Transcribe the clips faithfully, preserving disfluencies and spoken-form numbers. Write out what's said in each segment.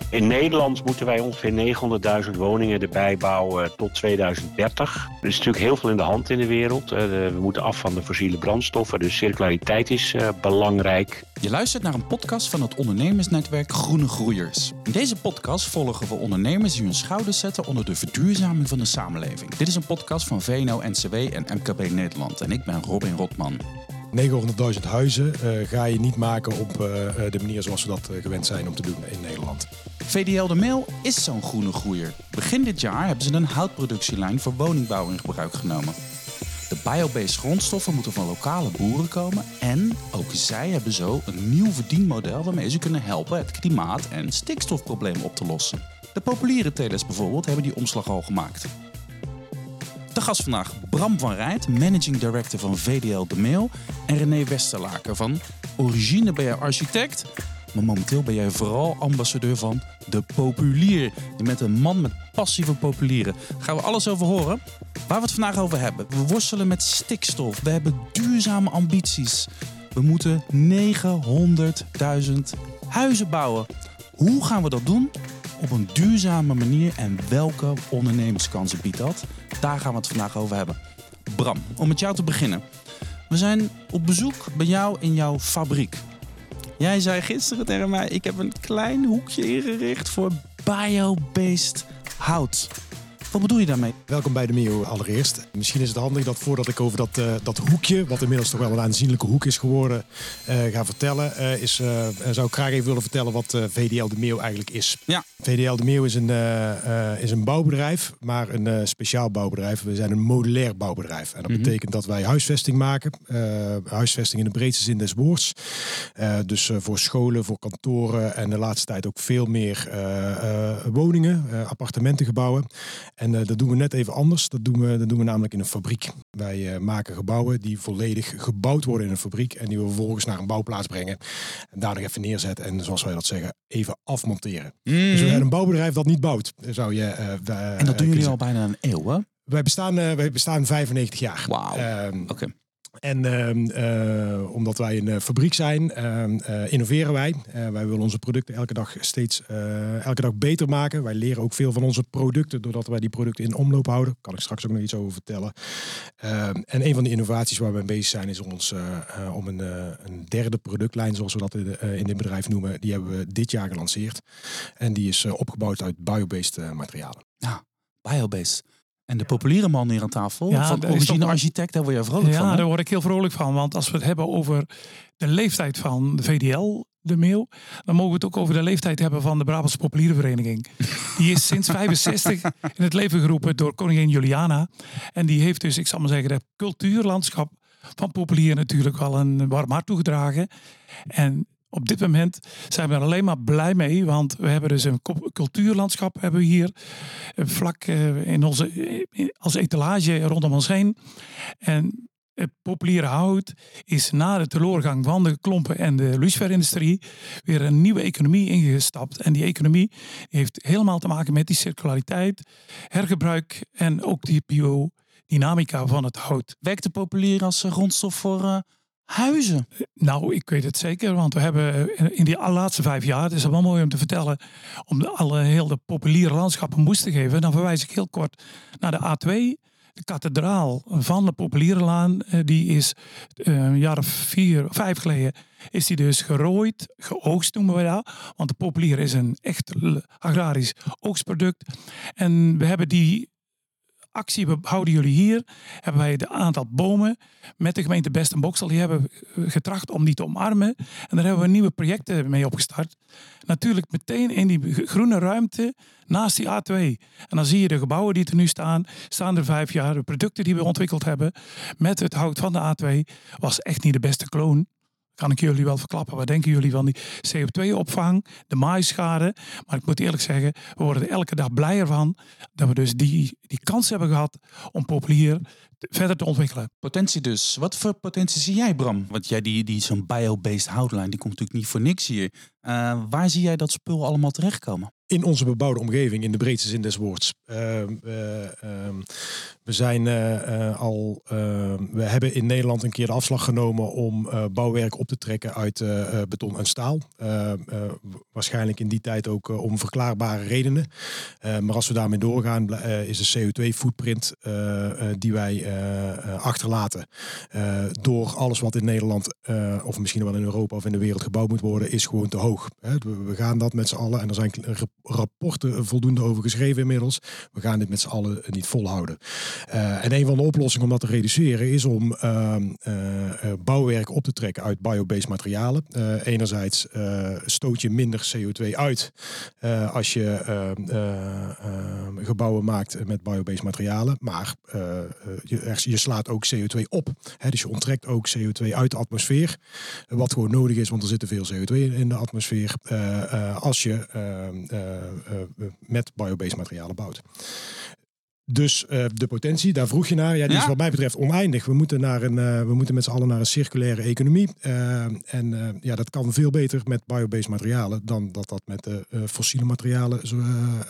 In Nederland moeten wij ongeveer negenhonderdduizend woningen erbij bouwen tot tweeduizend dertig. Er is natuurlijk heel veel in de hand in de wereld. We moeten af van de fossiele brandstoffen, dus circulariteit is uh, belangrijk. Je luistert naar een podcast van het ondernemersnetwerk Groene Groeiers. In deze podcast volgen we ondernemers die hun schouders zetten onder de verduurzaming van de samenleving. Dit is een podcast van V N O N C W en M K B Nederland en ik ben Robin Rotman. negenhonderdduizend huizen uh, ga je niet maken op uh, de manier zoals we dat uh, gewend zijn om te doen in Nederland. V D L De Meel is zo'n groene groeier. Begin dit jaar hebben ze een houtproductielijn voor woningbouw in gebruik genomen. De biobased grondstoffen moeten van lokale boeren komen en ook zij hebben zo een nieuw verdienmodel waarmee ze kunnen helpen het klimaat- en stikstofprobleem op te lossen. De populiere telers bijvoorbeeld hebben die omslag al gemaakt. De gast vandaag Bram van Rijt, Managing Director van V D L De Meel en René Westerlaken van origine ben jij architect, maar momenteel ben jij vooral ambassadeur van De Populier. Je bent een man met passie voor populieren. Daar gaan we alles over horen. Waar we het vandaag over hebben. We worstelen met stikstof. We hebben duurzame ambities. We moeten negenhonderdduizend huizen bouwen. Hoe gaan we dat doen? Op een duurzame manier en welke ondernemerskansen biedt dat? Daar gaan we het vandaag over hebben. Bram, om met jou te beginnen. We zijn op bezoek bij jou in jouw fabriek. Jij zei gisteren tegen mij, ik heb een klein hoekje ingericht voor biobased hout. Wat bedoel je daarmee? Welkom bij De Meo allereerst. Misschien is het handig dat voordat ik over dat, uh, dat hoekje, wat inmiddels toch wel een aanzienlijke hoek is geworden, uh, ga vertellen. Uh, is, uh, zou ik graag even willen vertellen wat uh, V D L De Meo eigenlijk is. Ja. V D L De Meo is een, uh, uh, is een bouwbedrijf, maar een uh, speciaal bouwbedrijf. We zijn een modulair bouwbedrijf. En dat mm-hmm. betekent dat wij huisvesting maken. Uh, huisvesting in de breedste zin des woords. Uh, dus uh, voor scholen, voor kantoren en de laatste tijd ook veel meer uh, uh, woningen, uh, appartementengebouwen. En uh, dat doen we net even anders. Dat doen we, dat doen we namelijk in een fabriek. Wij uh, maken gebouwen die volledig gebouwd worden in een fabriek. En die we vervolgens naar een bouwplaats brengen. En daar nog even neerzetten. En zoals wij dat zeggen, even afmonteren. Mm-hmm. Dus we zijn een bouwbedrijf dat niet bouwt. Zou je, uh, uh, en dat doen jullie uh, al bijna een eeuw, hè? Wij bestaan, uh, wij bestaan vijfennegentig jaar. Wauw, um, oké. Okay. En uh, uh, omdat wij een uh, fabriek zijn, uh, uh, innoveren wij. Uh, wij willen onze producten elke dag steeds uh, elke dag beter maken. Wij leren ook veel van onze producten, doordat wij die producten in omloop houden. Daar kan ik straks ook nog iets over vertellen. Uh, en een van de innovaties waar we mee bezig zijn, is ons, uh, uh, om een, uh, een derde productlijn, zoals we dat in, uh, in dit bedrijf noemen. Die hebben we dit jaar gelanceerd. En die is uh, opgebouwd uit biobased uh, materialen. Ja, biobased. En de populiere man hier aan tafel, ja, van origine toch... architect, daar word je vrolijk ja, van. Ja, daar word ik heel vrolijk van. Want als we het hebben over de leeftijd van de V D L De Meel, dan mogen we het ook over de leeftijd hebben van de Brabantse Populiere Vereniging. Die is sinds vijfenzestig in het leven geroepen door koningin Juliana. En die heeft dus, ik zal maar zeggen, het cultuurlandschap van populier natuurlijk wel een warm hart toegedragen. En op dit moment zijn we er alleen maar blij mee, want we hebben dus een cultuurlandschap hebben we hier vlak in onze, als etalage rondom ons heen. En het populiere hout is na de teleurgang van de klompen en de luciferindustrie weer een nieuwe economie ingestapt. En die economie heeft helemaal te maken met die circulariteit, hergebruik en ook die biodynamica van het hout. Werkt de populier als grondstof voor uh, huizen? Nou, ik weet het zeker, want we hebben in die laatste vijf jaar, het is wel mooi om te vertellen, om de, alle heel de populiere landschappen moest te geven. Dan verwijs ik heel kort naar de A twee. De kathedraal van de Populiere Laan, die is uh, een jaar of vier, vijf geleden, is die dus gerooid, geoogst noemen we dat. Want de populier is een echt agrarisch oogstproduct. En we hebben die actie, we houden jullie hier, hebben wij het aantal bomen met de gemeente Best en Bokstel, die hebben getracht om die te omarmen. En daar hebben we nieuwe projecten mee opgestart. Natuurlijk meteen in die groene ruimte naast die A twee. En dan zie je de gebouwen die er nu staan, staan er vijf jaar. De producten die we ontwikkeld hebben met het hout van de A twee was echt niet de beste kloon. Kan ik jullie wel verklappen. Wat denken jullie van die C O twee opvang, de maaischade? Maar ik moet eerlijk zeggen, we worden er elke dag blijer van dat we dus die, die kans hebben gehad om populier verder te ontwikkelen. Potentie dus. Wat voor potentie zie jij, Bram? Want jij die, die zo'n biobased houtlijn, die komt natuurlijk niet voor niks hier. Uh, waar zie jij dat spul allemaal terechtkomen? In onze bebouwde omgeving, in de breedste zin des woords. Uh, uh, uh, We zijn uh, uh, al, uh, we hebben in Nederland een keer de afslag genomen om uh, bouwwerk op te trekken uit uh, uh, beton en staal. Uh, uh, waarschijnlijk in die tijd ook uh, om verklaarbare redenen. Uh, maar als we daarmee doorgaan, uh, is de C O twee footprint uh, uh, die wij uh, uh, achterlaten uh, door alles wat in Nederland uh, of misschien wel in Europa of in de wereld gebouwd moet worden, is gewoon te hoog. Hè? We, we gaan dat met z'n allen, en er zijn rapporten voldoende over geschreven inmiddels. We gaan dit met z'n allen niet volhouden. Uh, en een van de oplossingen om dat te reduceren is om uh, uh, bouwwerk op te trekken uit biobased materialen. Uh, enerzijds uh, stoot je minder C O twee uit uh, als je uh, uh, uh, gebouwen maakt met biobased materialen, maar uh, je, je slaat ook C O twee op. Hè? Dus je onttrekt ook C O twee uit de atmosfeer, wat gewoon nodig is, want er zit te veel C O twee in de atmosfeer uh, uh, als je uh, uh, uh, met biobased materialen bouwt. Dus uh, de potentie, daar vroeg je naar. Ja, die ja. is wat mij betreft oneindig. We moeten, naar een, uh, we moeten met z'n allen naar een circulaire economie. Uh, en uh, ja, dat kan veel beter met biobased materialen dan dat dat met uh, uh, fossiele materialen uh,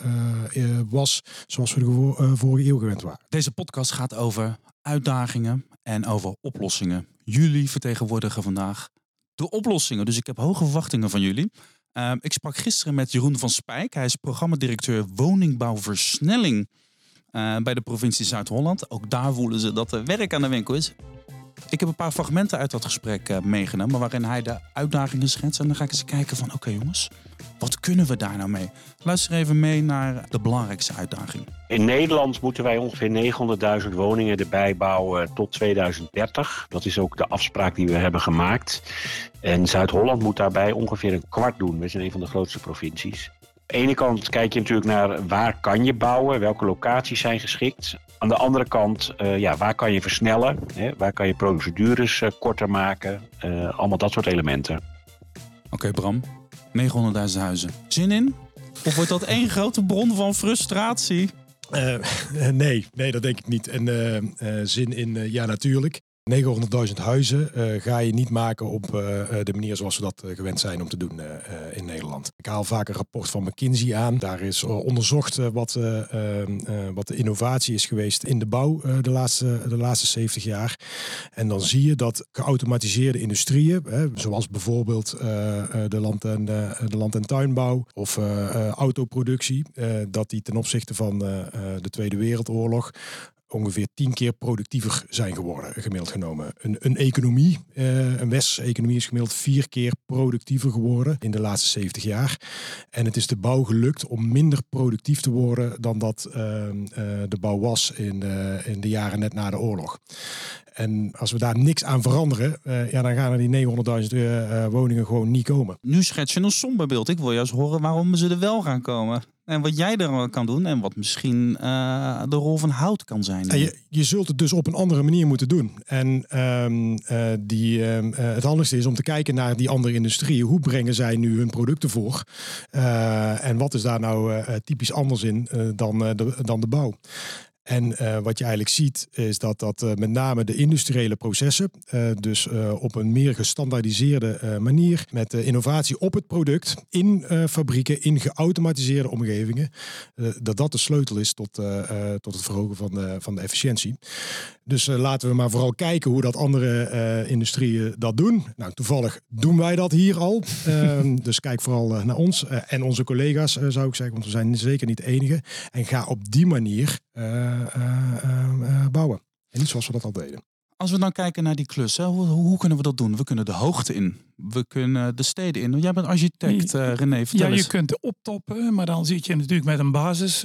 uh, uh, was, zoals we de gevo- uh, vorige eeuw gewend waren. Deze podcast gaat over uitdagingen en over oplossingen. Jullie vertegenwoordigen vandaag de oplossingen. Dus ik heb hoge verwachtingen van jullie. Uh, ik sprak gisteren met Jeroen van Spijk. Hij is programmadirecteur woningbouwversnelling Uh, bij de provincie Zuid-Holland. Ook daar voelen ze dat er werk aan de winkel is. Ik heb een paar fragmenten uit dat gesprek uh, meegenomen, waarin hij de uitdagingen schetst. En dan ga ik eens kijken van, oké okay, jongens, wat kunnen we daar nou mee? Luister even mee naar de belangrijkste uitdaging. In Nederland moeten wij ongeveer negenhonderdduizend woningen erbij bouwen tot tweeduizend dertig. Dat is ook de afspraak die we hebben gemaakt. En Zuid-Holland moet daarbij ongeveer een kwart doen. We zijn een van de grootste provincies. Aan de ene kant kijk je natuurlijk naar waar kan je bouwen, welke locaties zijn geschikt. Aan de andere kant, uh, ja, waar kan je versnellen, hè? Waar kan je procedures uh, korter maken, uh, allemaal dat soort elementen. Oké okay, Bram, negenhonderdduizend huizen. Zin in? Of wordt dat één grote bron van frustratie? Uh, nee, nee, dat denk ik niet. En uh, uh, zin in, uh, ja natuurlijk. negenhonderdduizend huizen uh, ga je niet maken op uh, de manier zoals we dat uh, gewend zijn om te doen uh, uh, in Nederland. Ik haal vaak een rapport van McKinsey aan. Daar is uh, onderzocht uh, wat, uh, uh, wat de innovatie is geweest in de bouw uh, de, laatste, de laatste zeventig jaar. En dan zie je dat geautomatiseerde industrieën, hè, zoals bijvoorbeeld uh, de, land- en, uh, de land- en tuinbouw of uh, uh, autoproductie, uh, dat die ten opzichte van uh, uh, de Tweede Wereldoorlog ongeveer tien keer productiever zijn geworden, gemiddeld genomen. Een, een economie, uh, een westerse economie is gemiddeld vier keer productiever geworden in de laatste zeventig jaar. En het is de bouw gelukt om minder productief te worden dan dat uh, uh, de bouw was in, uh, in de jaren net na de oorlog. En als we daar niks aan veranderen, uh, ja, dan gaan er die negenhonderdduizend uh, woningen gewoon niet komen. Nu schets je een somber beeld. Ik wil juist horen waarom ze er wel gaan komen. En wat jij er kan doen en wat misschien uh, de rol van hout kan zijn. Ja, je, je zult het dus op een andere manier moeten doen. En um, uh, die, uh, het handigste is om te kijken naar die andere industrieën. Hoe brengen zij nu hun producten voor? Uh, en wat is daar nou uh, typisch anders in uh, dan, uh, de, dan de bouw? En uh, wat je eigenlijk ziet is dat dat uh, met name de industriële processen, uh, dus uh, op een meer gestandaardiseerde uh, manier, met uh, innovatie op het product, in uh, fabrieken, in geautomatiseerde omgevingen, uh, dat dat de sleutel is tot, uh, uh, tot het verhogen van de, van de efficiëntie. Dus uh, laten we maar vooral kijken hoe dat andere uh, industrieën dat doen. Nou, toevallig doen wij dat hier al. Uh, dus kijk vooral uh, naar ons uh, en onze collega's, uh, zou ik zeggen, want we zijn zeker niet de enige. En ga op die manier uh, uh, uh, uh, bouwen. En niet zoals we dat al deden. Als we dan kijken naar die klus, hè, hoe, hoe kunnen we dat doen? We kunnen de hoogte in. We kunnen de steden in. Jij bent architect, uh, René. Vertel ja, eens. je kunt optoppen, maar dan zit je natuurlijk met een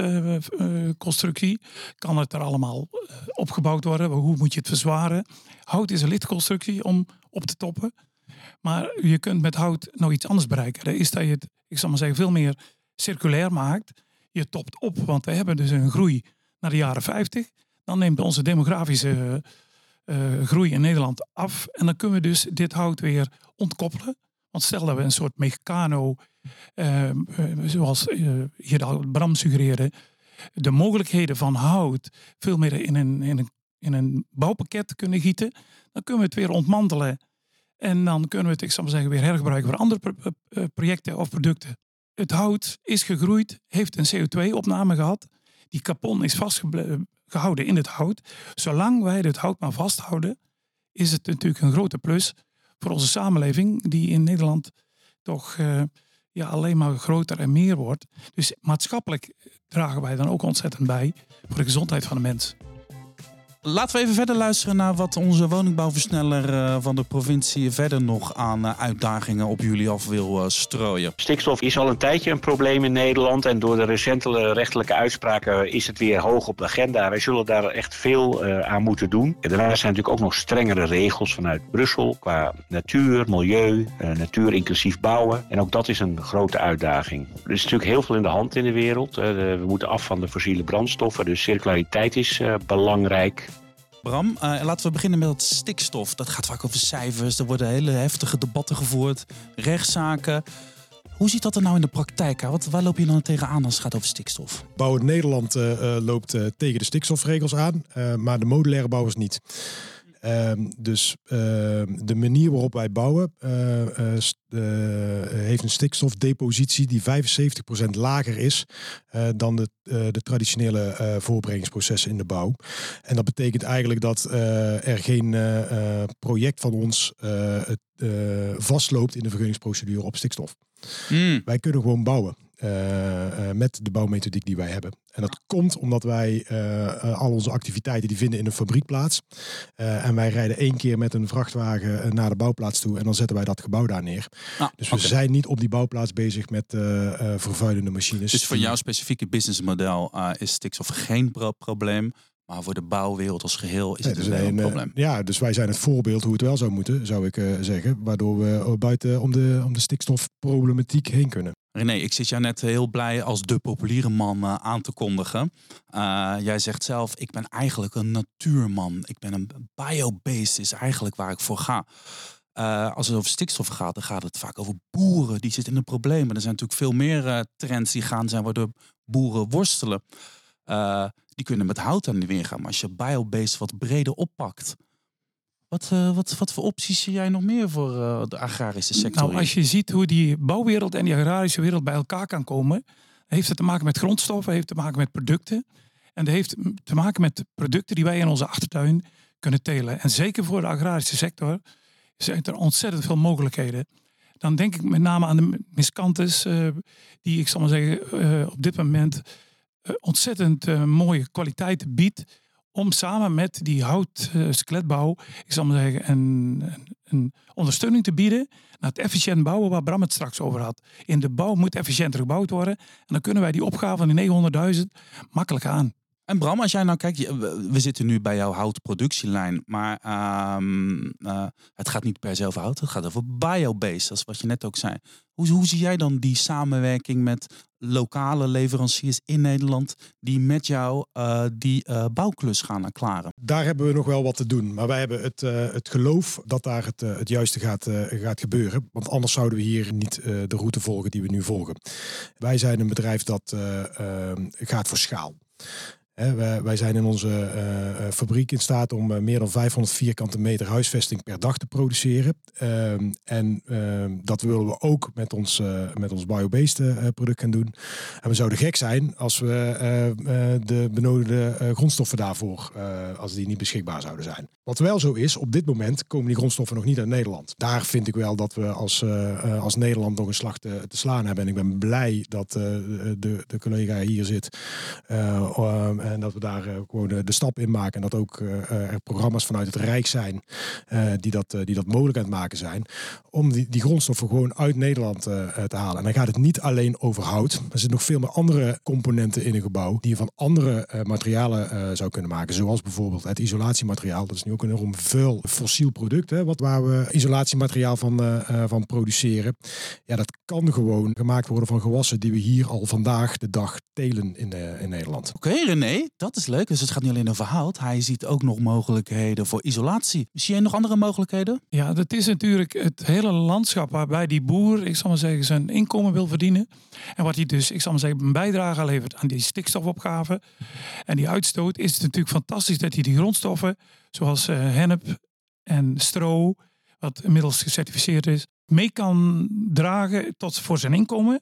basisconstructie. Uh, uh, kan het er allemaal uh, opgebouwd worden? Hoe moet je het verzwaren? Hout is een lichtconstructie om op te toppen. Maar je kunt met hout nog iets anders bereiken. Dat is dat je het, ik zal maar zeggen, veel meer circulair maakt. Je topt op, want we hebben dus een groei naar de jaren vijftig. Dan neemt onze demografische uh, groei in Nederland af. En dan kunnen we dus dit hout weer ontkoppelen. Want stel dat we een soort mechano, uh, uh, zoals uh, hier al Bram suggereerde, de mogelijkheden van hout veel meer in een, in, een, in een bouwpakket kunnen gieten, dan kunnen we het weer ontmantelen. En dan kunnen we het, ik zal maar zeggen, weer hergebruiken voor andere pro- uh, projecten of producten. Het hout is gegroeid, heeft een C O twee opname gehad. Die kapon is vastgegroeid gehouden in het hout. Zolang wij het hout maar vasthouden, is het natuurlijk een grote plus voor onze samenleving, die in Nederland toch uh, ja, alleen maar groter en meer wordt. Dus maatschappelijk dragen wij dan ook ontzettend bij voor de gezondheid van de mens. Laten we even verder luisteren naar wat onze woningbouwversneller van de provincie verder nog aan uitdagingen op jullie af wil strooien. Stikstof is al een tijdje een probleem in Nederland en door de recente rechtelijke uitspraken is het weer hoog op de agenda. Wij zullen daar echt veel uh, aan moeten doen. En daarnaast zijn natuurlijk ook nog strengere regels vanuit Brussel qua natuur, milieu, uh, natuur inclusief bouwen. En ook dat is een grote uitdaging. Er is natuurlijk heel veel in de hand in de wereld. Uh, de, we moeten af van de fossiele brandstoffen, dus circulariteit is uh, belangrijk. Bram, uh, laten we beginnen met het stikstof. Dat gaat vaak over cijfers, er worden hele heftige debatten gevoerd, rechtszaken. Hoe ziet dat er nou in de praktijk uit? Wat, waar loop je dan tegenaan als het gaat over stikstof? Bouw in Nederland uh, loopt uh, tegen de stikstofregels aan, uh, maar de modulaire bouwers niet. Uh, dus uh, de manier waarop wij bouwen uh, uh, st- uh, heeft een stikstofdepositie die vijfenzeventig procent lager is uh, dan de, uh, de traditionele uh, voorbereidingsprocessen in de bouw. En dat betekent eigenlijk dat uh, er geen uh, uh, project van ons uh, uh, vastloopt in de vergunningsprocedure op stikstof. Mm. Wij kunnen gewoon bouwen. Uh, uh, met de bouwmethodiek die wij hebben. En dat komt omdat wij uh, uh, al onze activiteiten die vinden in een fabriek plaats. Uh, en wij rijden één keer met een vrachtwagen uh, naar de bouwplaats toe en dan zetten wij dat gebouw daar neer. Ah, dus we okay. zijn niet op die bouwplaats bezig met uh, uh, vervuilende machines. Dus voor jouw specifieke businessmodel uh, is stikstof geen pro- probleem. Maar voor de bouwwereld als geheel is het nee, dus een, een probleem. Ja, dus wij zijn het voorbeeld hoe het wel zou moeten, zou ik uh, zeggen. Waardoor we buiten om de, om de stikstofproblematiek heen kunnen. René, ik zit jou net heel blij als de populiere man uh, aan te kondigen. Uh, jij zegt zelf, ik ben eigenlijk een natuurman. Ik ben een biobased, is eigenlijk waar ik voor ga. Uh, als het over stikstof gaat, dan gaat het vaak over boeren. Die zitten in de problemen. Er zijn natuurlijk veel meer uh, trends die gaan zijn waardoor boeren worstelen. Uh, die kunnen met hout aan de weer gaan. Maar als je biobased wat breder oppakt... Wat, uh, wat, wat voor opties zie jij nog meer voor uh, de agrarische sector? Nou, als je ziet hoe die bouwwereld en die agrarische wereld bij elkaar kan komen, heeft het te maken met grondstoffen, heeft te maken met producten. En dat heeft te maken met producten die wij in onze achtertuin kunnen telen. En zeker voor de agrarische sector zijn er ontzettend veel mogelijkheden. Dan denk ik met name aan de miscanthus, uh, die ik zal maar zeggen uh, op dit moment uh, ontzettend uh, mooie kwaliteiten biedt. Om samen met die hout-skeletbouw, ik zal maar zeggen, een, een, een ondersteuning te bieden naar het efficiënt bouwen waar Bram het straks over had. In de bouw moet efficiënter gebouwd worden. En dan kunnen wij die opgave van die negenhonderdduizend makkelijk aan. En Bram, als jij nou kijkt, we zitten nu bij jouw houtproductielijn, maar um, uh, het gaat niet per se over hout, het gaat over biobased, dat is wat je net ook zei. Hoe, hoe zie jij dan die samenwerking met lokale leveranciers in Nederland die met jou uh, die uh, bouwklus gaan klaren? Daar hebben we nog wel wat te doen, maar wij hebben het, uh, het geloof dat daar het, uh, het juiste gaat, uh, gaat gebeuren, want anders zouden we hier niet uh, de route volgen die we nu volgen. Wij zijn een bedrijf dat uh, uh, gaat voor schaal. He, wij, wij zijn in onze uh, fabriek in staat om uh, meer dan vijfhonderd vierkante meter huisvesting per dag te produceren. Uh, en uh, dat willen we ook met ons, uh, met ons biobased uh, product gaan doen. En we zouden gek zijn als we uh, uh, de benodigde uh, grondstoffen daarvoor, uh, als die niet beschikbaar zouden zijn. Wat wel zo is, op dit moment komen die grondstoffen nog niet uit Nederland. Daar vind ik wel dat we als, uh, als Nederland nog een slag te, te slaan hebben. En ik ben blij dat uh, de, de collega hier zit. Uh, um, En dat we daar uh, gewoon de, de stap in maken. En dat ook uh, er programma's vanuit het Rijk zijn uh, die, dat, uh, die dat mogelijk aan het maken zijn. Om die, die grondstoffen gewoon uit Nederland uh, te halen. En dan gaat het niet alleen over hout. Er zitten nog veel meer andere componenten in een gebouw die je van andere uh, materialen uh, zou kunnen maken. Zoals bijvoorbeeld het isolatiemateriaal. Dat is nu ook een enorm vuil fossiel product. Hè, wat, waar we isolatiemateriaal van, uh, uh, van produceren. Ja, dat kan gewoon gemaakt worden van gewassen die we hier al vandaag de dag telen in, uh, in Nederland. Oké, okay, René. Dat is leuk. Dus het gaat niet alleen over hout. Hij ziet ook nog mogelijkheden voor isolatie. Zie jij nog andere mogelijkheden? Ja, dat is natuurlijk het hele landschap waarbij die boer, ik zal maar zeggen, zijn inkomen wil verdienen. En wat hij dus, ik zal maar zeggen, een bijdrage levert aan die stikstofopgave en die uitstoot, is het natuurlijk fantastisch dat hij die grondstoffen, zoals uh, hennep en stro, wat inmiddels gecertificeerd is, mee kan dragen tot voor zijn inkomen.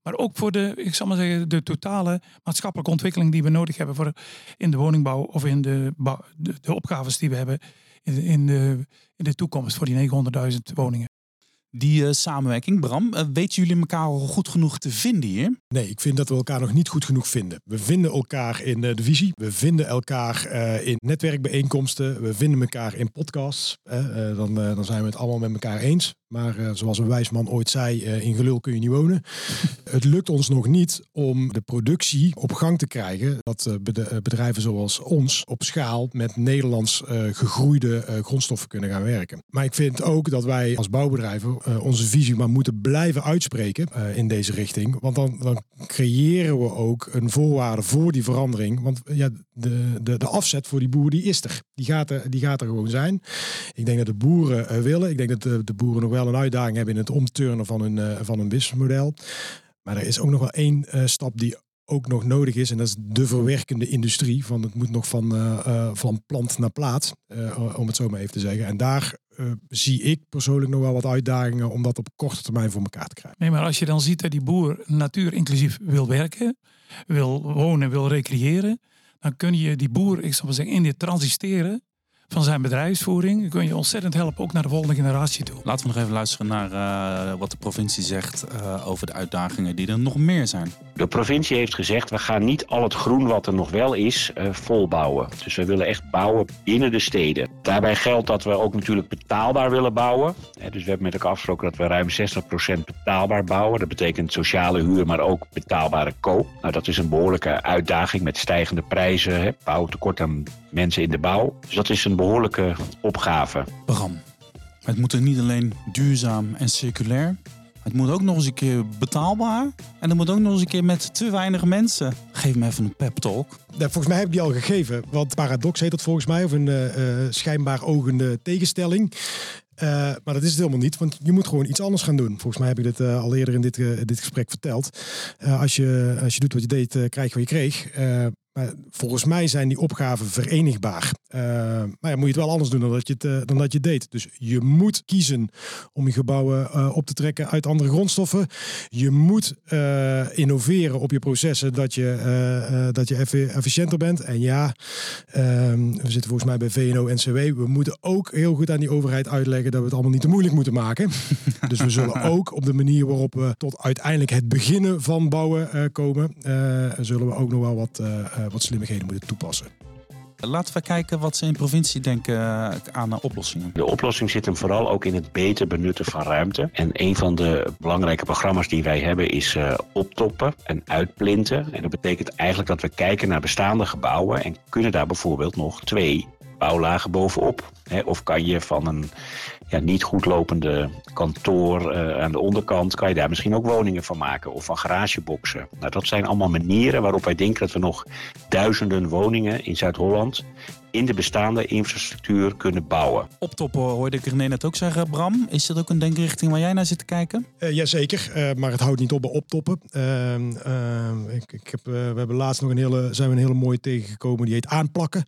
Maar ook voor de, ik zal maar zeggen, de totale maatschappelijke ontwikkeling die we nodig hebben voor in de woningbouw of in de, bouw, de, de opgaves die we hebben in de, in de, in de toekomst voor die negenhonderdduizend woningen. Die uh, samenwerking, Bram, uh, weten jullie elkaar al goed genoeg te vinden hier? Nee, ik vind dat we elkaar nog niet goed genoeg vinden. We vinden elkaar in uh, de visie. We vinden elkaar uh, in netwerkbijeenkomsten. We vinden elkaar in podcasts. Uh, uh, dan, uh, dan zijn we het allemaal met elkaar eens. Maar uh, zoals een wijs man ooit zei, uh, in gelul kun je niet wonen. Het lukt ons nog niet om de productie op gang te krijgen. Dat uh, bedrijven zoals ons op schaal met Nederlands uh, gegroeide uh, grondstoffen kunnen gaan werken. Maar ik vind ook dat wij als bouwbedrijven uh, onze visie maar moeten blijven uitspreken uh, in deze richting. Want dan, dan creëren we ook een voorwaarde voor die verandering. Want ja, de, de, de afzet voor die boer die is er. Die gaat er, die gaat er gewoon zijn. Ik denk dat de boeren uh, willen. Ik denk dat de, de boeren nog wel een uitdaging hebben in het omturnen van hun, uh, van hun businessmodel. Maar er is ook nog wel één uh, stap die ook nog nodig is. En dat is de verwerkende industrie. Van het moet nog van, uh, uh, van plant naar plaat. Uh, om het zo maar even te zeggen. En daar uh, zie ik persoonlijk nog wel wat uitdagingen om dat op korte termijn voor elkaar te krijgen. Nee, maar als je dan ziet dat die boer natuurinclusief wil werken, wil wonen, wil recreëren, dan kun je die boer, ik zal maar zeggen, in dit transiteren van zijn bedrijfsvoering, dan kun je ontzettend helpen, ook naar de volgende generatie toe. Laten we nog even luisteren naar uh, wat de provincie zegt uh, over de uitdagingen die er nog meer zijn. De provincie heeft gezegd, we gaan niet al het groen wat er nog wel is, uh, volbouwen. Dus we willen echt bouwen binnen de steden. Daarbij geldt dat we ook natuurlijk betaalbaar willen bouwen. He, dus we hebben met elkaar afgesproken dat we ruim zestig procent betaalbaar bouwen. Dat betekent sociale huur, maar ook betaalbare koop. Nou, dat is een behoorlijke uitdaging met stijgende prijzen. He, bouwtekort aan mensen in de bouw. Dus dat is een behoorlijke opgave. Bram, het moet er niet alleen duurzaam en circulair. Het moet ook nog eens een keer betaalbaar. En het moet ook nog eens een keer met te weinig mensen. Geef me even een pep talk. Ja, volgens mij heb ik die al gegeven. Want paradox heet dat volgens mij. Of een uh, schijnbaar ogende tegenstelling. Uh, maar dat is het helemaal niet. Want je moet gewoon iets anders gaan doen. Volgens mij heb ik dit uh, al eerder in dit, uh, dit gesprek verteld. Uh, als, je, als je doet wat je deed, uh, krijg je wat je kreeg. Uh, Maar volgens mij zijn die opgaven verenigbaar. Uh, maar ja, moet je het wel anders doen dan dat je het, uh, dan dat je het deed. Dus je moet kiezen om je gebouwen uh, op te trekken uit andere grondstoffen. Je moet uh, innoveren op je processen dat je, uh, uh, dat je effe- efficiënter bent. En ja, uh, we zitten volgens mij bij V N O N C W. We moeten ook heel goed aan die overheid uitleggen dat we het allemaal niet te moeilijk moeten maken. Dus we zullen ook op de manier waarop we tot uiteindelijk het beginnen van bouwen uh, komen, uh, zullen we ook nog wel wat... Uh, wat slimmigheden moeten toepassen. Laten we kijken wat ze in de provincie denken aan uh, oplossingen. De oplossing zit hem vooral ook in het beter benutten van ruimte. En een van de belangrijke programma's die wij hebben is uh, optoppen en uitplinten. En dat betekent eigenlijk dat we kijken naar bestaande gebouwen en kunnen daar bijvoorbeeld nog twee bouwlagen bovenop. He, of kan je van een ja, niet goed lopende kantoor uh, aan de onderkant, kan je daar misschien ook woningen van maken of van garageboxen. Nou, dat zijn allemaal manieren waarop wij denken dat we nog duizenden woningen in Zuid-Holland in de bestaande infrastructuur kunnen bouwen. Optoppen hoorde ik René net ook zeggen, Bram. Is dat ook een denkrichting waar jij naar zit te kijken? Uh, Jazeker, uh, maar het houdt niet op bij optoppen. Uh, uh, ik, ik heb, uh, we hebben laatst nog een hele, zijn we een hele mooie tegengekomen, die heet aanplakken.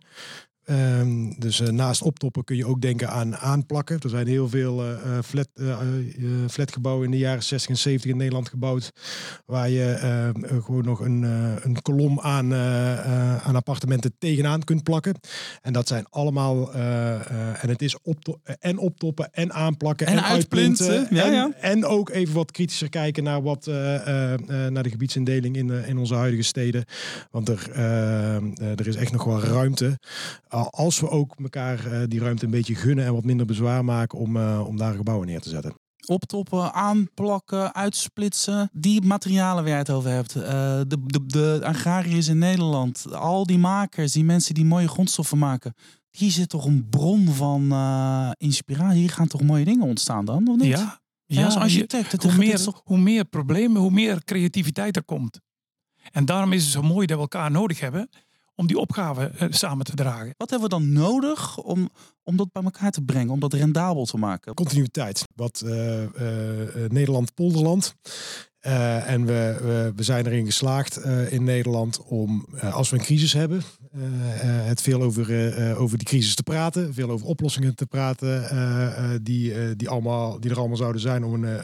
Um, dus uh, naast optoppen kun je ook denken aan aanplakken. Er zijn heel veel uh, flat, uh, uh, flatgebouwen in de jaren zestig en zeventig in Nederland gebouwd. Waar je uh, gewoon nog een, uh, een kolom aan, uh, uh, aan appartementen tegenaan kunt plakken. En dat zijn allemaal... Uh, uh, en het is opto- en optoppen en aanplakken en, en uitplinten. uitplinten. Ja, en, ja. en ook even wat kritischer kijken naar, wat, uh, uh, uh, naar de gebiedsindeling in, uh, in onze huidige steden. Want er, uh, uh, er is echt nog wel ruimte... Als we ook elkaar uh, die ruimte een beetje gunnen en wat minder bezwaar maken om, uh, om daar gebouwen neer te zetten. Optoppen, aanplakken, uitsplitsen. Die materialen waar je het over hebt. Uh, de, de, de agrariërs in Nederland. Al die makers, die mensen die mooie grondstoffen maken. Hier zit toch een bron van uh, inspiratie. Hier gaan toch mooie dingen ontstaan dan, of niet? Ja, ja, ja als architect. Het, hoe, het, meer, het toch... hoe meer problemen, hoe meer creativiteit er komt. En daarom is het zo mooi dat we elkaar nodig hebben om die opgave uh, samen te dragen. Wat hebben we dan nodig om, om dat bij elkaar te brengen, om dat rendabel te maken? Continuïteit. Wat uh, uh, Nederland-Polderland. Uh, en we, we, we zijn erin geslaagd uh, in Nederland om, uh, als we een crisis hebben, uh, uh, het veel over, uh, over die crisis te praten. Veel over oplossingen te praten uh, uh, die, uh, die, allemaal, die er allemaal zouden zijn om, een, uh,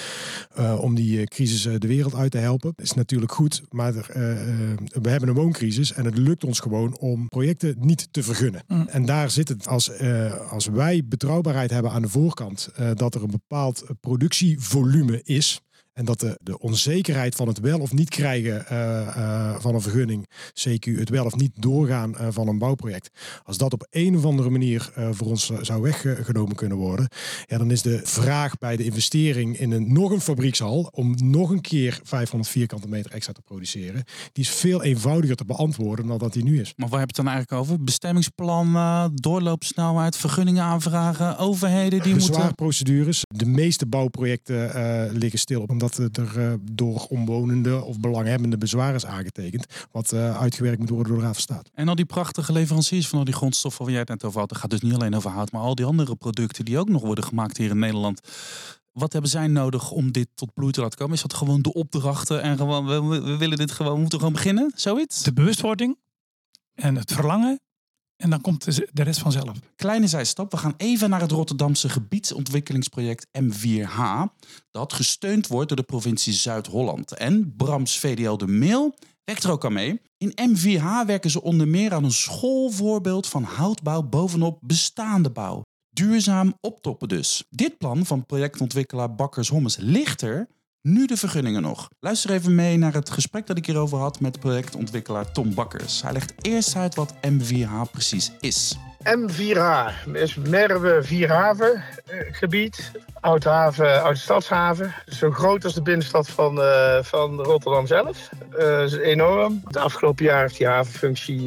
uh, om die crisis uh, de wereld uit te helpen. Dat is natuurlijk goed, maar er, uh, uh, we hebben een wooncrisis en het lukt ons gewoon om projecten niet te vergunnen. Mm. En daar zit het. Als, uh, als wij betrouwbaarheid hebben aan de voorkant, uh, dat er een bepaald productievolume is, en dat de, de onzekerheid van het wel of niet krijgen uh, uh, van een vergunning, C Q het wel of niet doorgaan uh, van een bouwproject, als dat op een of andere manier uh, voor ons uh, zou weggenomen kunnen worden, ja, dan is de vraag bij de investering in een, nog een fabriekshal om nog een keer vijfhonderd vierkante meter extra te produceren, die is veel eenvoudiger te beantwoorden dan dat die nu is. Maar waar heb je het dan eigenlijk over? Bestemmingsplan, uh, doorloopsnelheid, vergunningen aanvragen, overheden die moeten... Bezwaarprocedures. De meeste bouwprojecten uh, liggen stil omdat er uh, door omwonenden of belanghebbende bezwaar is aangetekend, wat uh, uitgewerkt moet worden door de Raad van State. En al die prachtige leveranciers van al die grondstoffen waar jij het net over had, dat gaat dus niet alleen over hout, maar al die andere producten die ook nog worden gemaakt hier in Nederland. Wat hebben zij nodig om dit tot bloei te laten komen? Is dat gewoon de opdrachten en gewoon, we, we willen dit gewoon, we moeten gewoon beginnen? Zoiets? De bewustwording en het verlangen. En dan komt de rest vanzelf. Kleine zijstap. We gaan even naar het Rotterdamse gebiedsontwikkelingsproject M vier H. Dat gesteund wordt door de provincie Zuid-Holland. En Brams V D L De Meel werkt er ook aan mee. In M vier H werken ze onder meer aan een schoolvoorbeeld van houtbouw bovenop bestaande bouw. Duurzaam optoppen dus. Dit plan van projectontwikkelaar Bakkers Hommes ligt er, nu de vergunningen nog. Luister even mee naar het gesprek dat ik hierover had met projectontwikkelaar Tom Bakkers. Hij legt eerst uit wat M vier H precies is. M vier H is Merwe Vierhaven gebied. Oudhaven, Oude Stadshaven. Zo groot als de binnenstad van, uh, van Rotterdam zelf. Uh, is enorm. De afgelopen jaar heeft die havenfunctie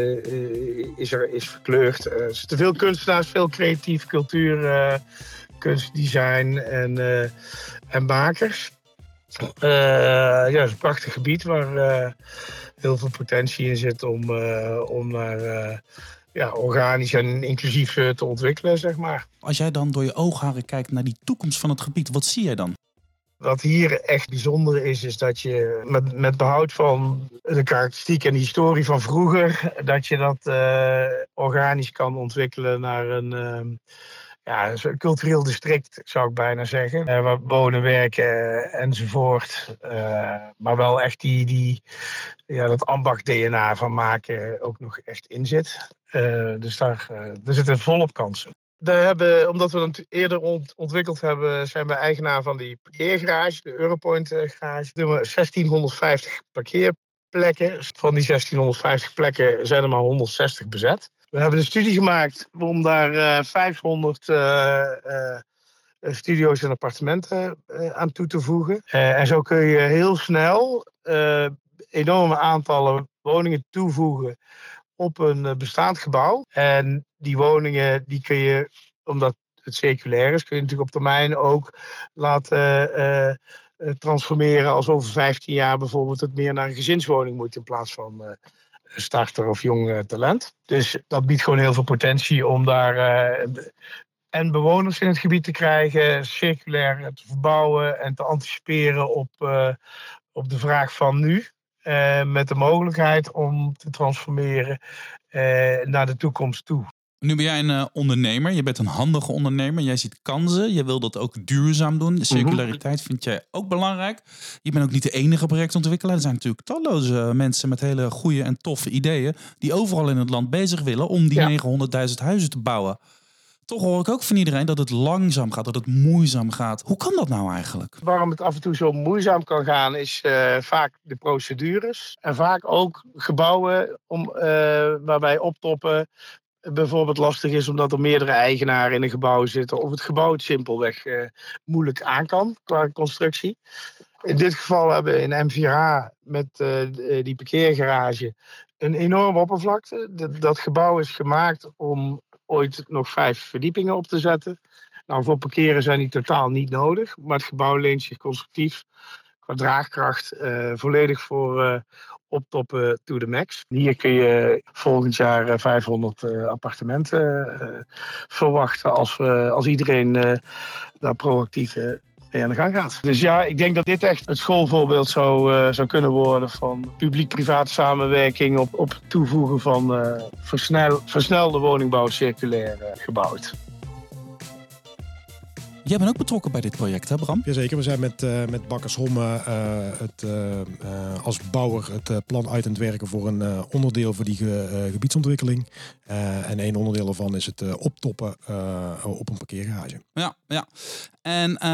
uh, is er, is verkleurd. Uh, er zitten veel kunstenaars, veel creatief cultuur, uh, kunstdesign en, uh, en makers. Uh, ja, het is een prachtig gebied waar uh, heel veel potentie in zit om, uh, om naar uh, ja, organisch en inclusief uh, te ontwikkelen, zeg maar. Als jij dan door je oogharen kijkt naar die toekomst van het gebied, wat zie jij dan? Wat hier echt bijzonder is, is dat je met, met behoud van de karakteristiek en de historie van vroeger, dat je dat uh, organisch kan ontwikkelen naar een... Uh, Ja, een cultureel district zou ik bijna zeggen. Uh, waar wonen, werken uh, enzovoort. Uh, maar wel echt die, die, ja, dat ambacht D N A van maken ook nog echt in zit. Uh, dus daar, uh, daar zitten volop kansen. We hebben, omdat we het eerder ont- ontwikkeld hebben, zijn we eigenaar van die parkeergarage, de Europoint garage. We hebben zestienhonderdvijftig parkeerplekken. Van die zestienhonderdvijftig plekken zijn er maar honderdzestig bezet. We hebben een studie gemaakt om daar uh, vijfhonderd uh, uh, studio's en appartementen uh, aan toe te voegen. Uh, en zo kun je heel snel uh, enorme aantallen woningen toevoegen op een uh, bestaand gebouw. En die woningen, die kun je, omdat het circulair is, kun je natuurlijk op termijn ook laten uh, uh, transformeren als over vijftien jaar bijvoorbeeld het meer naar een gezinswoning moet in plaats van... Uh, starter of jong talent. Dus dat biedt gewoon heel veel potentie om daar uh, en bewoners in het gebied te krijgen, circulair te verbouwen en te anticiperen op, uh, op de vraag van nu. Uh, met de mogelijkheid om te transformeren uh, naar de toekomst toe. Nu ben jij een uh, ondernemer. Je bent een handige ondernemer. Jij ziet kansen. Je wil dat ook duurzaam doen. De circulariteit mm-hmm. vind jij ook belangrijk. Je bent ook niet de enige projectontwikkelaar. Er zijn natuurlijk talloze mensen met hele goede en toffe ideeën die overal in het land bezig willen om die ja. negenhonderdduizend huizen te bouwen. Toch hoor ik ook van iedereen dat het langzaam gaat, dat het moeizaam gaat. Hoe kan dat nou eigenlijk? Waarom het af en toe zo moeizaam kan gaan is uh, vaak de procedures. En vaak ook gebouwen om, uh, waarbij optoppen bijvoorbeeld lastig is omdat er meerdere eigenaren in een gebouw zitten. Of het gebouw het simpelweg uh, moeilijk aan kan qua constructie. In dit geval hebben we in M vier H met uh, die parkeergarage een enorme oppervlakte. De, dat gebouw is gemaakt om ooit nog vijf verdiepingen op te zetten. Nou, voor parkeren zijn die totaal niet nodig. Maar het gebouw leent zich constructief qua draagkracht uh, volledig voor uh, optoppen to the max. Hier kun je volgend jaar uh, vijfhonderd uh, appartementen uh, verwachten als, we, als iedereen uh, daar proactief uh, mee aan de gang gaat. Dus ja, ik denk dat dit echt het schoolvoorbeeld zou, uh, zou kunnen worden van publiek-private samenwerking op, op het toevoegen van uh, versnel, versnelde woningbouw circulair uh, gebouwd. Jij bent ook betrokken bij dit project, hè Bram? Jazeker, we zijn met, uh, met Bakkers Homme uh, het, uh, uh, als bouwer het uh, plan uit aan het werken voor een uh, onderdeel voor die ge, uh, gebiedsontwikkeling. Uh, en één onderdeel ervan is het uh, optoppen uh, op een parkeergarage. Ja, ja. En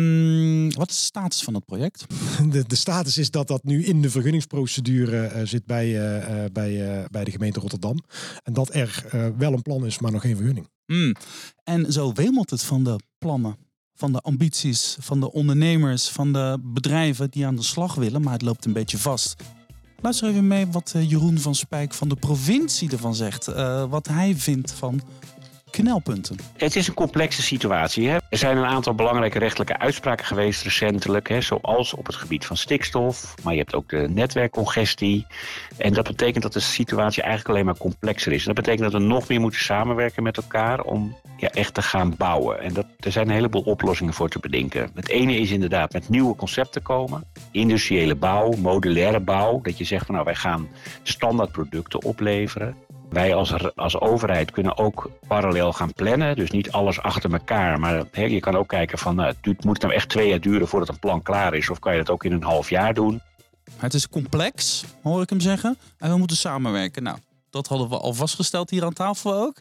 um, wat is de status van het project? De, de status is dat dat nu in de vergunningsprocedure uh, zit bij, uh, uh, bij, uh, bij de gemeente Rotterdam. En dat er uh, wel een plan is, maar nog geen vergunning. Mm. En zo wemelt het van de plannen, van de ambities, van de ondernemers, van de bedrijven die aan de slag willen, maar het loopt een beetje vast. Luister even mee wat Jeroen van Spijk van de provincie ervan zegt. Uh, wat hij vindt van knelpunten. Het is een complexe situatie. Hè? Er zijn een aantal belangrijke rechtelijke uitspraken geweest recentelijk. Hè? Zoals op het gebied van stikstof. Maar je hebt ook de netwerkcongestie. En dat betekent dat de situatie eigenlijk alleen maar complexer is. En dat betekent dat we nog meer moeten samenwerken met elkaar om ja, echt te gaan bouwen. En dat, er zijn een heleboel oplossingen voor te bedenken. Het ene is inderdaad met nieuwe concepten komen. Industriële bouw, modulaire bouw. Dat je zegt van nou wij gaan standaardproducten opleveren. Wij als, als overheid kunnen ook parallel gaan plannen. Dus niet alles achter elkaar. Maar he, je kan ook kijken van, nou, het moet het nou echt twee jaar duren voordat een plan klaar is? Of kan je dat ook in een half jaar doen? Het is complex, hoor ik hem zeggen. En we moeten samenwerken. Nou, dat hadden we al vastgesteld hier aan tafel ook.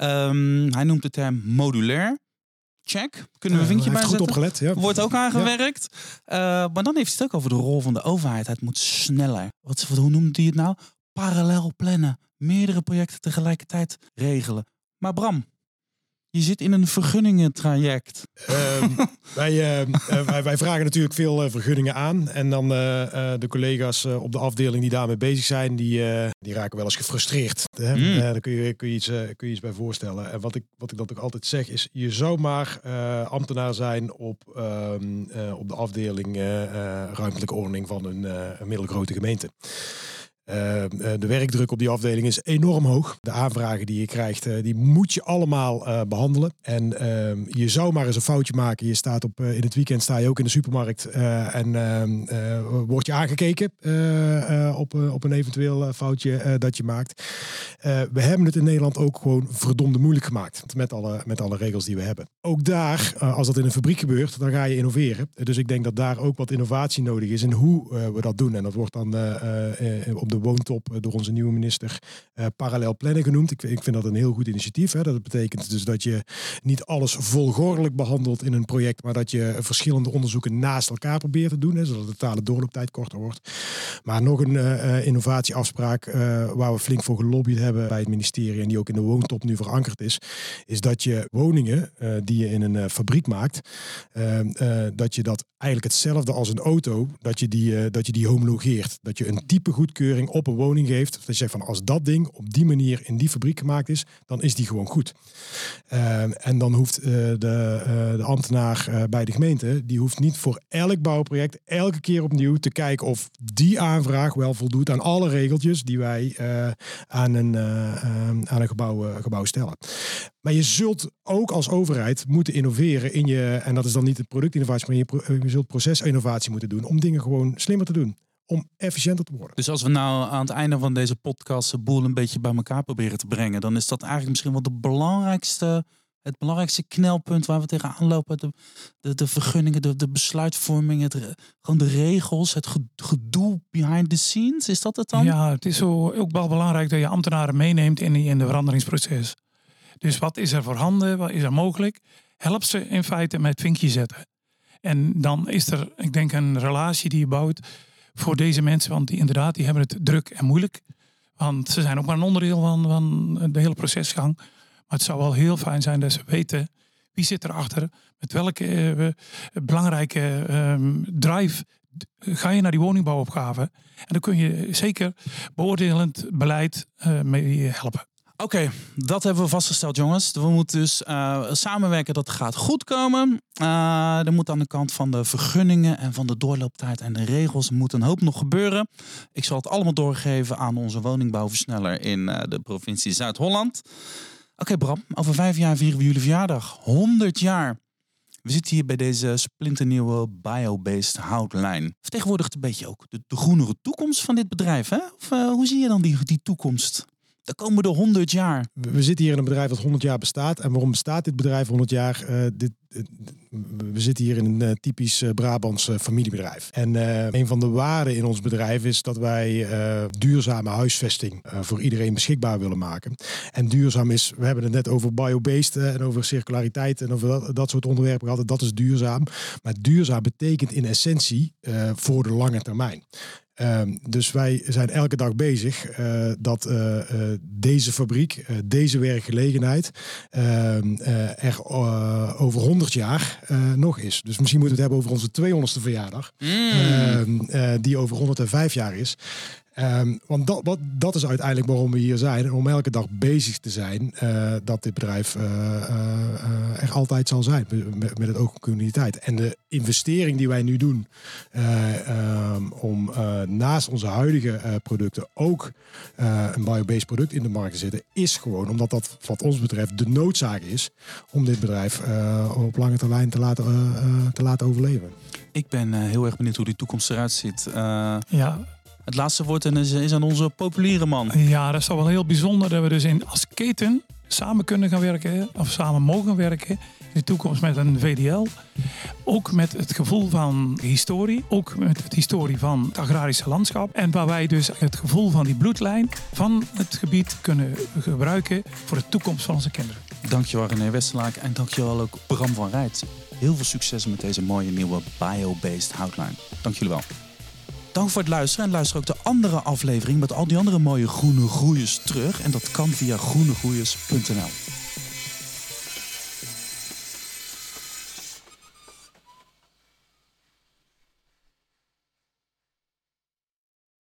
Um, hij noemt de term modulair. Check. Kunnen we een vinkje uh, bij goed opgelet, ja. Wordt ook aangewerkt. Ja. Uh, maar dan heeft hij het ook over de rol van de overheid. Het moet sneller. Wat, hoe noemt hij het nou? Parallel plannen. Meerdere projecten tegelijkertijd regelen. Maar Bram, je zit in een vergunningentraject. Uh, wij, uh, wij, wij vragen natuurlijk veel uh, vergunningen aan. En dan uh, uh, de collega's uh, op de afdeling die daarmee bezig zijn, die, uh, die raken wel eens gefrustreerd. Hè? Mm. Uh, daar kun je, kun, je iets, uh, kun je iets bij voorstellen. En wat ik, wat ik dan ook altijd zeg is, je zou maar uh, ambtenaar zijn op, uh, uh, op de afdeling uh, uh, ruimtelijke ordening van een, uh, een middelgrote gemeente. Uh, de werkdruk op die afdeling is enorm hoog. De aanvragen die je krijgt, uh, die moet je allemaal uh, behandelen. En uh, je zou maar eens een foutje maken. Je staat op, uh, in het weekend sta je ook in de supermarkt uh, en uh, uh, word je aangekeken uh, uh, op, uh, op een eventueel foutje uh, dat je maakt. Uh, we hebben het in Nederland ook gewoon verdomde moeilijk gemaakt. Met alle, met alle regels die we hebben. Ook daar, uh, als dat in een fabriek gebeurt, dan ga je innoveren. Dus ik denk dat daar ook wat innovatie nodig is in hoe uh, we dat doen. En dat wordt dan uh, uh, op de woontop door onze nieuwe minister uh, parallel plannen genoemd. Ik, ik vind dat een heel goed initiatief. Hè. Dat betekent dus dat je niet alles volgordelijk behandelt in een project, maar dat je verschillende onderzoeken naast elkaar probeert te doen, hè, zodat de totale doorlooptijd korter wordt. Maar nog een uh, innovatieafspraak uh, waar we flink voor gelobbyd hebben bij het ministerie en die ook in de woontop nu verankerd is, is dat je woningen uh, die je in een uh, fabriek maakt, uh, uh, dat je dat eigenlijk hetzelfde als een auto, dat je die, uh, dat je die homologeert. Dat je een type goedkeuring op een woning geeft. Dat je zegt van als dat ding op die manier in die fabriek gemaakt is, dan is die gewoon goed. Uh, en dan hoeft uh, de, uh, de ambtenaar uh, bij de gemeente, die hoeft niet voor elk bouwproject elke keer opnieuw te kijken of die aanvraag wel voldoet aan alle regeltjes die wij uh, aan een, uh, uh, aan een gebouw, uh, gebouw stellen. Maar je zult ook als overheid moeten innoveren in je, en dat is dan niet de productinnovatie, maar je, pro, je zult procesinnovatie moeten doen om dingen gewoon slimmer te doen. Om efficiënter te worden. Dus als we nou aan het einde van deze podcast de boel een beetje bij elkaar proberen te brengen, dan is dat eigenlijk misschien wel de belangrijkste, het belangrijkste knelpunt waar we tegenaan lopen. De, de, de vergunningen, de, de besluitvorming, het, gewoon de regels, het gedoe behind the scenes. Is dat het dan? Ja, het is zo ook wel belangrijk dat je ambtenaren meeneemt in, in de veranderingsproces. Dus wat is er voorhanden, wat is er mogelijk? Help ze in feite met vinkje zetten. En dan is er, ik denk, een relatie die je bouwt voor deze mensen, want die inderdaad, die hebben het druk en moeilijk. Want ze zijn ook maar een onderdeel van, van de hele procesgang. Maar het zou wel heel fijn zijn dat ze weten wie zit erachter, met welke uh, belangrijke uh, drive ga je naar die woningbouwopgave. En dan kun je zeker beoordelend beleid uh, mee helpen. Oké, okay, dat hebben we vastgesteld, jongens. We moeten dus uh, samenwerken dat het gaat goed komen. Uh, er moet aan de kant van de vergunningen en van de doorlooptijd en de regels moet een hoop nog gebeuren. Ik zal het allemaal doorgeven aan onze woningbouwversneller in uh, de provincie Zuid-Holland. Oké, okay, Bram, over vijf jaar vieren we jullie verjaardag. honderd jaar. We zitten hier bij deze splinternieuwe biobased houtlijn. Vertegenwoordigt een beetje ook de, de groenere toekomst van dit bedrijf, hè? Of uh, hoe zie je dan die, die toekomst? De komende honderd jaar. We zitten hier in een bedrijf dat honderd jaar bestaat. En waarom bestaat dit bedrijf honderd jaar? Uh, dit, uh, we zitten hier in een uh, typisch uh, Brabants uh, familiebedrijf. En uh, een van de waarden in ons bedrijf is dat wij uh, duurzame huisvesting uh, voor iedereen beschikbaar willen maken. En duurzaam is, we hebben het net over biobased uh, en over circulariteit en over dat, dat soort onderwerpen gehad. Dat is duurzaam. Maar duurzaam betekent in essentie uh, voor de lange termijn. Um, dus wij zijn elke dag bezig uh, dat uh, uh, deze fabriek, uh, deze werkgelegenheid uh, uh, er uh, over honderd jaar uh, nog is. Dus misschien moeten we het hebben over onze tweehonderdste verjaardag. Mm. Uh, uh, die over honderdvijf jaar is. Um, want dat, wat, dat is uiteindelijk waarom we hier zijn. En om elke dag bezig te zijn uh, dat dit bedrijf uh, uh, uh, er altijd zal zijn. Met, met het oog op communiteit. En de investering die wij nu doen uh, um, om uh, naast onze huidige uh, producten ook uh, een biobased product in de markt te zetten, is gewoon omdat dat wat ons betreft de noodzaak is om dit bedrijf uh, op lange termijn te laten, uh, uh, te laten overleven. Ik ben uh, heel erg benieuwd hoe die toekomst eruit ziet. Uh... Ja. Het laatste woord is, is aan onze populiere man. Ja, dat is toch wel heel bijzonder dat we dus in, als keten samen kunnen gaan werken. Of samen mogen werken. In de toekomst met een V D L. Ook met het gevoel van historie. Ook met het historie van het agrarische landschap. En waar wij dus het gevoel van die bloedlijn van het gebied kunnen gebruiken voor de toekomst van onze kinderen. Dankjewel René Westerlaak en dankjewel ook Bram van Rijt. Heel veel succes met deze mooie nieuwe biobased houtlijn. Dank jullie wel. Dank voor het luisteren en luister ook de andere aflevering met al die andere mooie groene groeiers terug. En dat kan via groene groeiers punt n l.